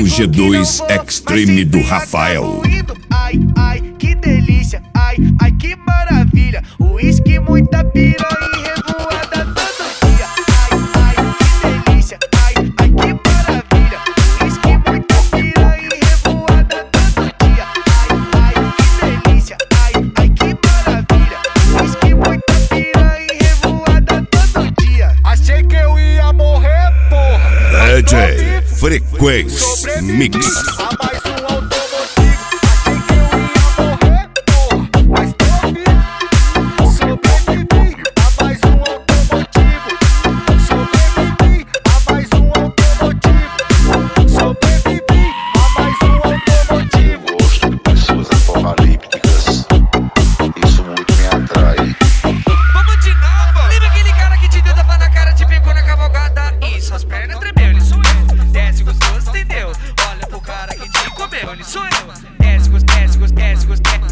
G2 Extreme do Rafael. Ai, ai, que delícia, ai, ai, que maravilha. Uísque, muita piranha e revoada todo dia. Ai, ai, que delícia, ai, ai, que maravilha. Uísque, muita piranha e revoada todo dia. Ai, ai, que delícia, ai, ai, que maravilha. Uísque, muita piranha e revoada todo dia. Achei que eu ia morrer, porra. DJ Frequência Mix. A mais um automotivo. Achei que eu ia morrer, porra, mas tô vivo. Sobrevivi a mais um automotivo. Sobrevivi a mais um automotivo. Sobrevivi a mais um automotivo. Gosto de pessoas apocalípticas. Isso muito me atrai. Vamos de novo. Lembra aquele cara que te deu tapa na cara, te pegou na cavalgada e suas pernas tremeu? Ele sou eu. Desce gostoso, entendeu? Olha pro cara que te comeu. Ele sou eu. Desce gostoso, desce gostoso, desce gostoso,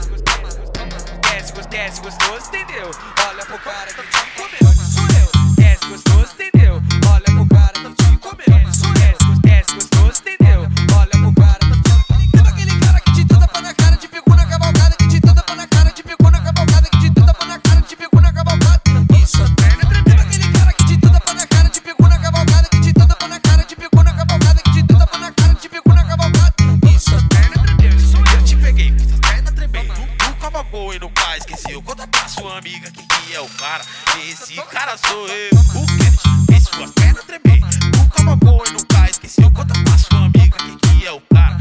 desce gostoso, entendeu? Olha pro cara que te comeu. Ele sou eu. Desce gostoso, entendeu? Olha pro cara que te comeu. Ele sou eu. Desce gostoso, entendeu? Olha pro cara que te comeu. Lembra aquele cara que te deu tapa na cara, te pegou na cavalgada, que te deu tapa na cara, te pegou na cavalgada, que te deu tapa na cara, te pegou na cavalgada e suas pernas tremeu. Lembra aquele cara que te deu tapa na cara, te pegou na cavalgada, que te deu tapa na cara, te pegou na cavalgada, que te deu tapa na cara, te pegou na cavalgada e suas pernas tremeu. Isso eu te peguei, fiz as pernas tremer. Tu cavalgou e nunca esqueceu. Conta pra sua amiga que é o cara. Esse cara sou eu. O que fez suas pernas tremer? Tu cavalgou e nunca esqueceu. Conta pra sua amiga que é o cara.